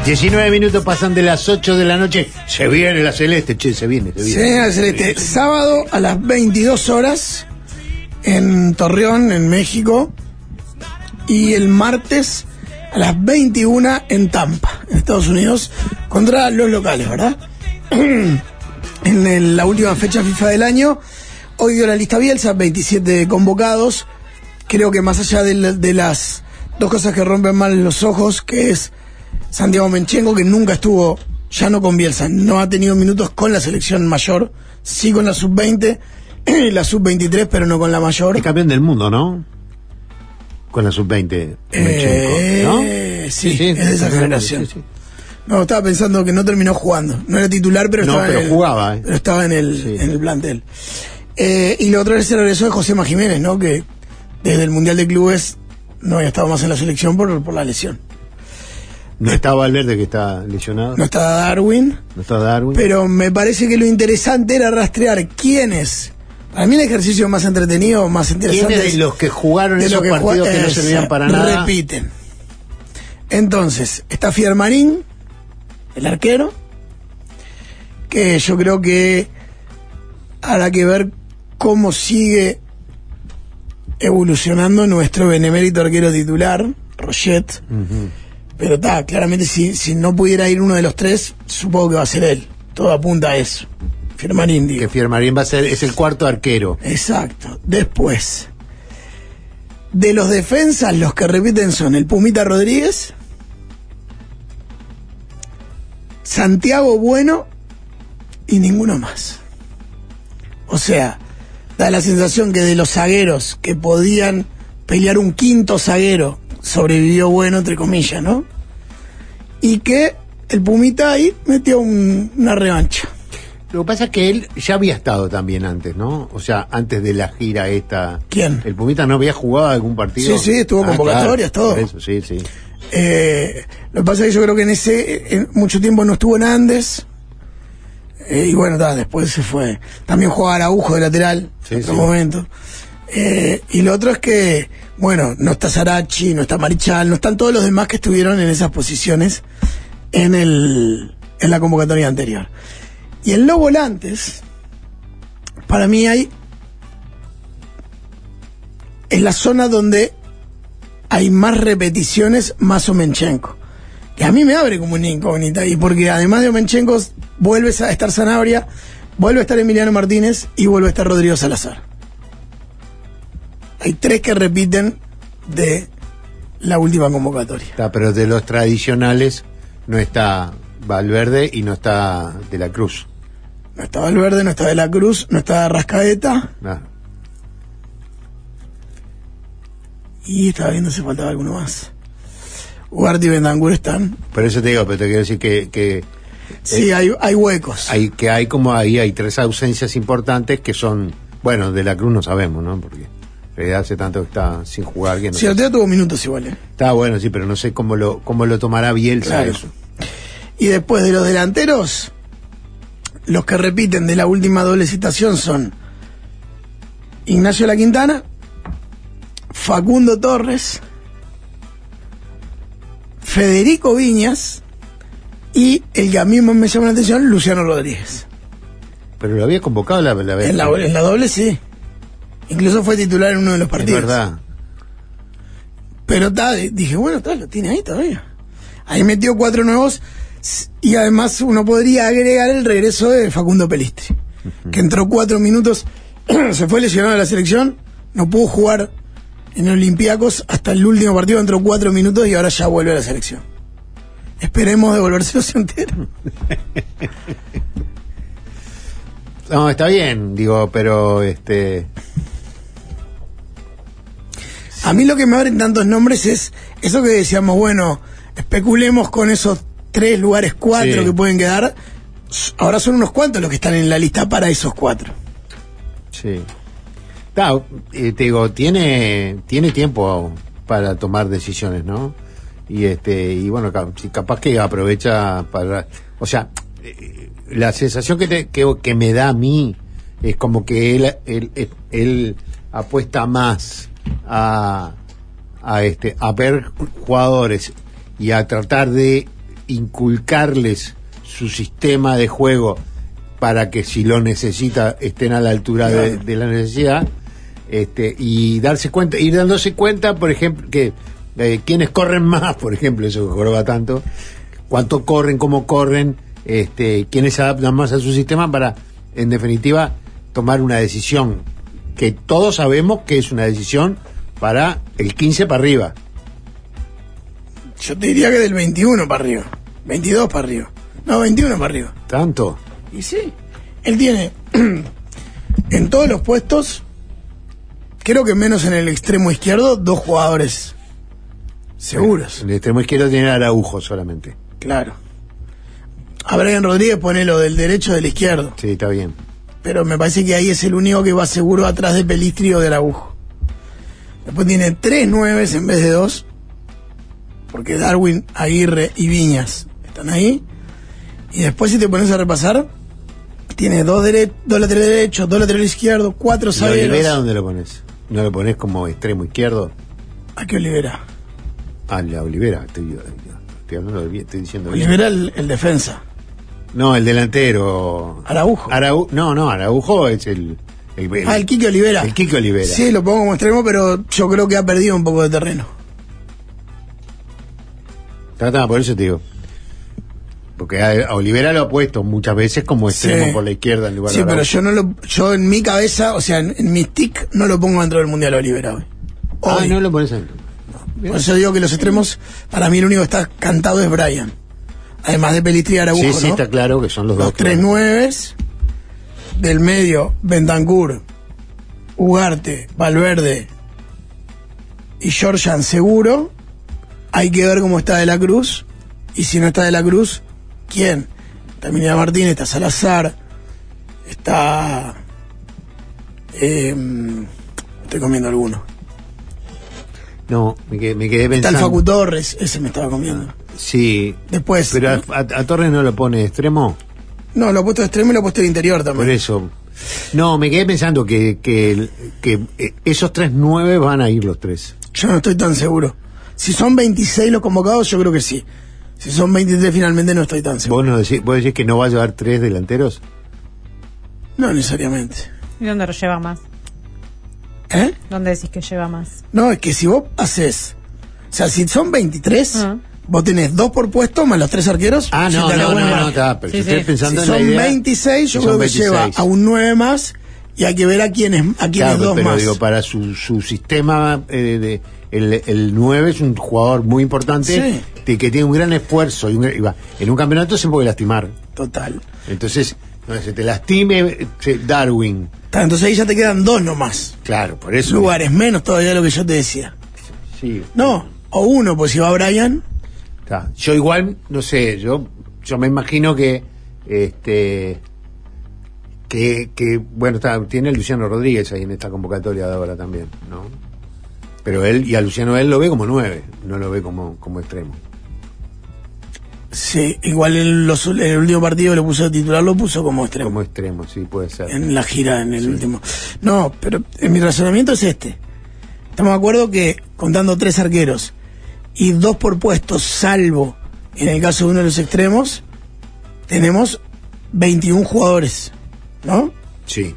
19 minutos pasan de las 8 de la noche. Se viene la Celeste, che, se viene. Se viene la Celeste. Sábado a las 22 horas en Torreón, en México. Y el martes a las 21 en Tampa, en Estados Unidos, contra los locales, ¿verdad? La última fecha FIFA del año. Hoy dio la lista Bielsa, 27 convocados. Creo que más allá de las dos cosas que rompen mal los ojos, que es Santiago Menchenko, que nunca estuvo, ya no con Bielsa, no ha tenido minutos con la selección mayor, sí con la sub-20 y la sub-23, pero no con la mayor. Es campeón del mundo, ¿no? Con la sub-20, Menchenko, ¿no? Sí, es de esa generación. Sí. No, estaba pensando que no terminó jugando. No era titular, pero estaba jugaba. Pero estaba en el plantel. Y lo otro es el regreso de Josema Jiménez, ¿no? Que desde el Mundial de Clubes no había estado más en la selección por la lesión. No está Valverde, que está lesionado. No está Darwin. Pero me parece que lo interesante era rastrear quiénes. Para mí el ejercicio más entretenido, más interesante. ¿Quiénes de los que jugaron esos partidos que no servían para nada? Repiten. Entonces, está Fiermarín, el arquero, que yo creo que habrá que ver cómo sigue evolucionando nuestro benemérito arquero titular, Roget. Pero claramente si no pudiera ir uno de los tres, supongo que va a ser él. Todo apunta a eso. Fiermarín, digo. Que Fiermarín es el cuarto arquero. Exacto. Después, de los defensas, los que repiten son el Pumita Rodríguez, Santiago Bueno y ninguno más. O sea, da la sensación que de los zagueros que podían pelear un quinto zaguero, sobrevivió Bueno, entre comillas, ¿no? Y que el Pumita ahí metió una revancha. Lo que pasa es que él ya había estado también antes, ¿no? O sea, antes de la gira esta. ¿Quién? ¿El Pumita no había jugado algún partido? Sí, estuvo convocatorias, claro, todo. Por eso, sí. Lo que pasa es que yo creo que en mucho tiempo no estuvo en Andes. Y bueno, después se fue. También jugaba Araujo de lateral en otro momento. Y lo otro es que, bueno, no está Sarachi, no está Marichal, no están todos los demás que estuvieron en esas posiciones en la convocatoria anterior. Y en los volantes, para mí es la zona donde hay más repeticiones, más Omenchenko. Que a mí me abre como una incógnita, y porque además de Omenchenko vuelve a estar Sanabria, vuelve a estar Emiliano Martínez y vuelve a estar Rodrigo Salazar. Hay tres que repiten de la última convocatoria. Pero de los tradicionales no está Valverde y no está De la Cruz. No está Valverde, no está De la Cruz, no está Rascaeta. Y estaba viendo si faltaba alguno más. Ugarte y Bentancur están. Por eso te digo, pero te quiero decir que sí, hay huecos. Hay tres ausencias importantes que son, bueno, De la Cruz no sabemos, ¿no? Porque en realidad hace tanto que está sin jugar que no. Sí, el día tuvo minutos igual. Está bueno, sí, pero no sé cómo lo tomará Bielsa, claro. Eso. Y después de los delanteros, los que repiten de la última doble citación son Ignacio La Quintana, Facundo Torres, Federico Viñas y el que a mí me llama la atención, Luciano Rodríguez. Pero lo había convocado la vez. En la doble sí. Incluso fue titular en uno de los partidos. Es verdad. Pero dije, bueno, lo tiene ahí todavía. Ahí metió 4 nuevos. Y además uno podría agregar el regreso de Facundo Pelistri, que entró 4 minutos, se fue lesionado de la selección, no pudo jugar en Olympiacos hasta el último partido, entró 4 minutos y ahora ya vuelve a la selección. Esperemos devolvérselos entero. No, está bien, digo, pero a mí lo que me abren tantos nombres es eso que decíamos, bueno, especulemos con esos 3 lugares, 4 que pueden quedar. Ahora son unos cuantos los que están en la lista para esos 4. Sí. Te digo, tiene tiempo para tomar decisiones, ¿no? Y bueno, capaz que aprovecha para, o sea, la sensación que me da a mí es como que él apuesta más a ver jugadores y a tratar de inculcarles su sistema de juego para que si lo necesita estén a la altura de la necesidad, y darse cuenta, ir dándose cuenta, por ejemplo, que quienes corren más, por ejemplo, eso que joroba tanto, cuánto corren, cómo corren, quienes se adaptan más a su sistema para, en definitiva, tomar una decisión que todos sabemos que es una decisión para el 15 para arriba. Yo te diría que del 21 para arriba, 22 para arriba, no, 21 para arriba. ¿Tanto? Y sí, él tiene en todos los puestos, creo que menos en el extremo izquierdo, 2 jugadores seguros. En el extremo izquierdo tiene Araujo solamente. Claro. A Brian Rodríguez pone lo del derecho del izquierdo. Sí, está bien. Pero me parece que ahí es el único que va seguro atrás de Pelistri o de Araujo. Después tiene 3 9 en vez de 2, porque Darwin, Aguirre y Viñas están ahí. Y después, si te pones a repasar, tiene 2 laterales derechos, 2 laterales izquierdos, 4 zagueros. ¿Y Olivera dónde lo pones? ¿No lo pones como extremo izquierdo? ¿A qué Olivera? Ah, la Olivera, estoy hablando estoy diciendo Olivera el defensa. No, el delantero. Araujo. No, Araujo es el Quique Olivera. El Quique Olivera. Sí, lo pongo como extremo, pero yo creo que ha perdido un poco de terreno. Por eso te digo. Porque a Olivera lo ha puesto muchas veces como extremo por la izquierda en lugar de Araujo. Pero yo en mi cabeza, o sea, en mi stick, no lo pongo dentro del Mundial a Olivera hoy. No lo pones ahí. Por eso digo que los extremos, para mí el único que está cantado es Brian. Además de Pelistri y Araujo, sí, ¿no? está claro que son los dos. 3 9s, del medio, Bentancur, Ugarte, Valverde y Georgian seguro. Hay que ver cómo está De la Cruz. Y si no está De la Cruz, ¿quién? Está Emiliano Martínez, está Salazar, está... estoy comiendo alguno. No, me quedé pensando. Está el Facu Torres, ese me estaba comiendo. Sí. Después. Pero a Torres no lo pone de extremo. No, lo he puesto de extremo y lo he puesto de interior también. Por eso. No, me quedé pensando que esos 3 9 van a ir los 3. Yo no estoy tan seguro. Si son 26 los convocados, yo creo que sí. Si son 23 finalmente, no estoy tan seguro. ¿Vos decís que no va a llevar 3 delanteros? No necesariamente. ¿Y dónde lo lleva más? ¿Dónde decís que lleva más? No, es que si vos haces... O sea, si son 23, vos tenés 2 por puesto más los 3 arqueros. No, está. Pero sí, estoy pensando si en la son idea, 26, yo creo que lleva a un 9 más y hay que ver a quiénes 2 pero más. Digo, para su sistema, el 9 es un jugador muy importante, que tiene un gran esfuerzo. En un campeonato se puede lastimar. Total. Entonces, no se te lastime Darwin. Entonces ahí ya te quedan 2 nomás. Claro, por eso. Lugares menos todavía de lo que yo te decía. Sí. No, o 1, pues si va Brian. Yo igual, no sé, yo me imagino que bueno, tiene a Luciano Rodríguez ahí en esta convocatoria de ahora también, ¿no? Pero a Luciano él lo ve como 9, no lo ve como extremo. Sí, igual en el último partido que le puso de titular, lo puso como extremo. Como extremo, sí, puede ser. En la gira, en el último. No, pero mi razonamiento es este. Estamos de acuerdo que contando 3 arqueros y 2 por puesto, salvo en el caso de uno de los extremos, tenemos 21 jugadores, ¿no? Sí.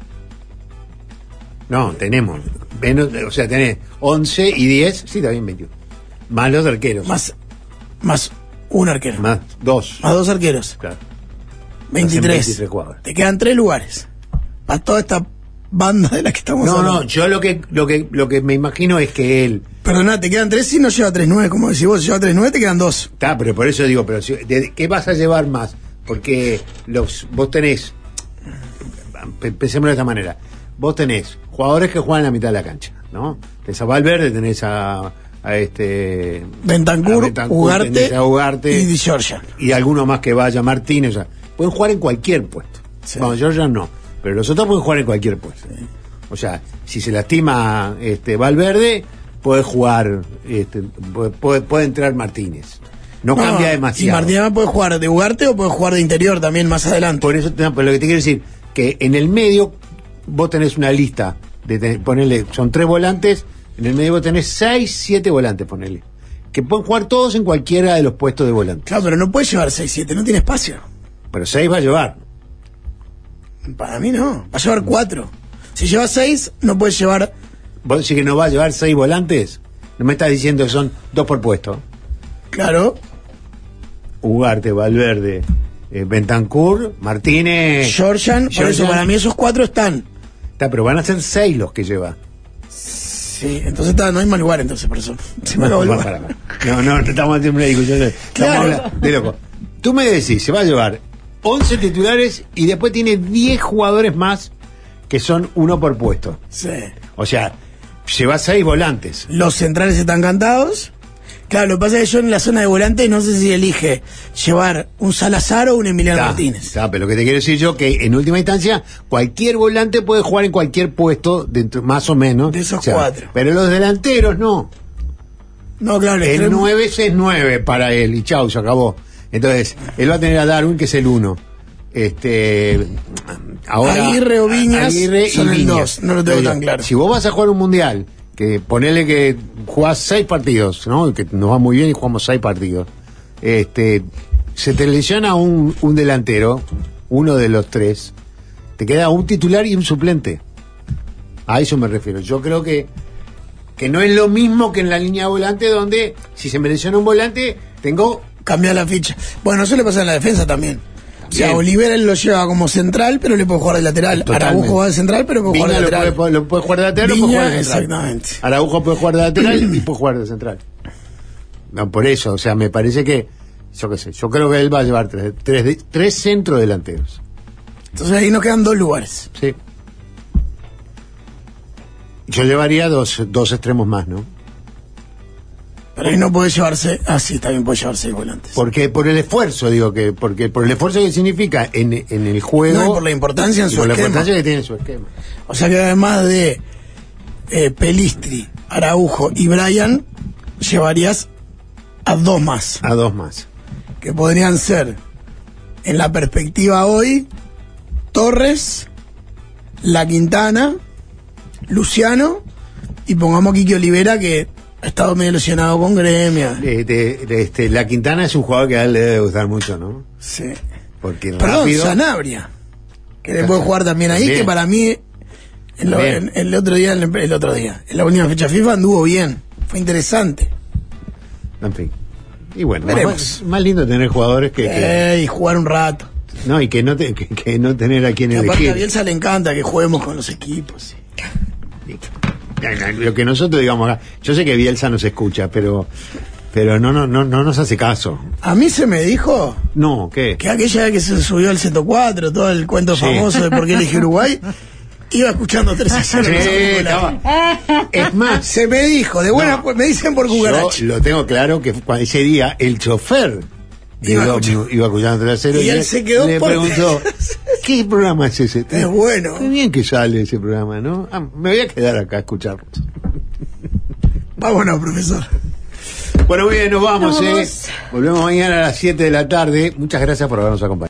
No, tenemos. O sea, tenés 11 y 10, sí, está bien 21. Más los arqueros. Más un arquero. Más 2. Más 2 arqueros. Claro. 23 jugadores. Te quedan 3 lugares. Para toda esta banda de la que estamos hablando. No, yo lo que me imagino es que él... Perdona, te quedan 3 si no lleva 3-9, como decís vos. Si lleva 3-9 te quedan 2. Está, pero por eso digo, ¿qué vas a llevar más? Porque vos tenés... Pensemos de esta manera. Vos tenés jugadores que juegan en la mitad de la cancha, ¿no? Tenés a Valverde, tenés a Bentancur, Ugarte y Di Giorgia. Y alguno más que vaya, Martínez. O sea, pueden jugar en cualquier puesto. Sí. Bueno, Giorgia no, pero los otros pueden jugar en cualquier puesto. Sí. O sea, si se lastima Valverde, puede jugar, puede entrar Martínez. No cambia demasiado. Y Martínez puede jugar de Ugarte o puede jugar de interior también más adelante. Por eso, pero lo que te quiero decir, que en el medio vos tenés una lista, son 3 volantes, en el medio vos tenés 6, 7 volantes, ponele, que pueden jugar todos en cualquiera de los puestos de volante. Claro, pero no puedes llevar 6-7, no tiene espacio. Pero 6 va a llevar. Para mí no, va a llevar 4. Si llevas 6, no puedes llevar... ¿Vos decís que no va a llevar 6 volantes? No me estás diciendo que son 2 por puesto. Claro. Ugarte, Valverde, Bentancur, Martínez... Georgian, por eso para mí esos 4 están. Está, pero van a ser 6 los que lleva. Sí, entonces no hay mal lugar entonces, por eso. Se me acabó el lugar. No estamos haciendo una discusión. Claro. De loco. Tú me decís, se va a llevar 11 titulares y después tiene 10 jugadores más que son 1 por puesto. Sí. O sea, lleva 6 volantes. Los centrales están cantados. Claro, lo que pasa es que yo en la zona de volantes no sé si elige llevar un Salazar o un Emiliano Martínez. Pero lo que te quiero decir yo que en última instancia cualquier volante puede jugar en cualquier puesto dentro, más o menos. De esos 4. Pero los delanteros no. No, claro. El 9 es 9 para él y chau, se acabó. Entonces, él va a tener a Darwin, que es el 1. Ahora, Aguirre o Viñas son el Viñas. 2, no lo tengo tan claro. Si vos vas a jugar un mundial, que ponele que jugás 6 partidos, ¿no? Que nos va muy bien y jugamos 6 partidos. Se te lesiona un delantero, uno de los 3, te queda un titular y un suplente. A eso me refiero. Yo creo que no es lo mismo que en la línea de volante, donde si se me lesiona un volante, tengo... Cambiar la ficha. Bueno, eso le pasa en la defensa también. O sea, Olivera él lo lleva como central, pero le puede jugar de lateral. Totalmente. Araujo va de central, pero puede jugar de lateral. Lo puede jugar de lateral o Viña, puede jugar de central. Exactamente. Araujo puede jugar de lateral y puede jugar de central. No, por eso, o sea, me parece que, yo qué sé, yo creo que él va a llevar 3 centros delanteros. Entonces ahí nos quedan 2 lugares. Sí. Yo llevaría dos extremos más, ¿no? Pero ahí no puede llevarse... Ah, sí, también puede llevar 6 volantes. Porque por el esfuerzo, porque por el esfuerzo que significa en el juego... No, y por la importancia en su por esquema. la importancia que tiene en su esquema. O sea que además de Pelistri, Araujo y Brian, llevarías a 2 más. A 2 más. Que podrían ser, en la perspectiva hoy, Torres, La Quintana, Luciano, y pongamos a Quique Olivera, que ha estado medio lesionado con Gremia. La Quintana es un jugador que a él le debe gustar mucho, ¿no? Sí. Porque Perdón, rápido... Sanabria, que le puede jugar también ahí, que para mí el otro día, en la última fecha FIFA anduvo bien, fue interesante. En fin. Y bueno, más lindo tener jugadores y jugar un rato. No, y que no tener a quien elegir. Aparte a Bielsa le encanta que juguemos con los equipos. Sí. Lo que nosotros digamos acá, yo sé que Bielsa nos escucha, pero no nos hace caso. A mí se me dijo ¿qué? Que aquella vez que se subió al 104, todo el cuento famoso de por qué elegí Uruguay, iba escuchando 3-0. Es más, se me dijo, de buena, me dicen por cucaracha. Yo lo tengo claro que ese día el chofer iba escuchando 3-0 y él se quedó le preguntó, ¿qué programa es ese? Es bueno. Qué bien que sale ese programa, ¿no? Me voy a quedar acá a escucharlo. Vámonos, profesor. Bueno, muy bien, nos vamos. Volvemos mañana a las 7 de la tarde. Muchas gracias por habernos acompañado.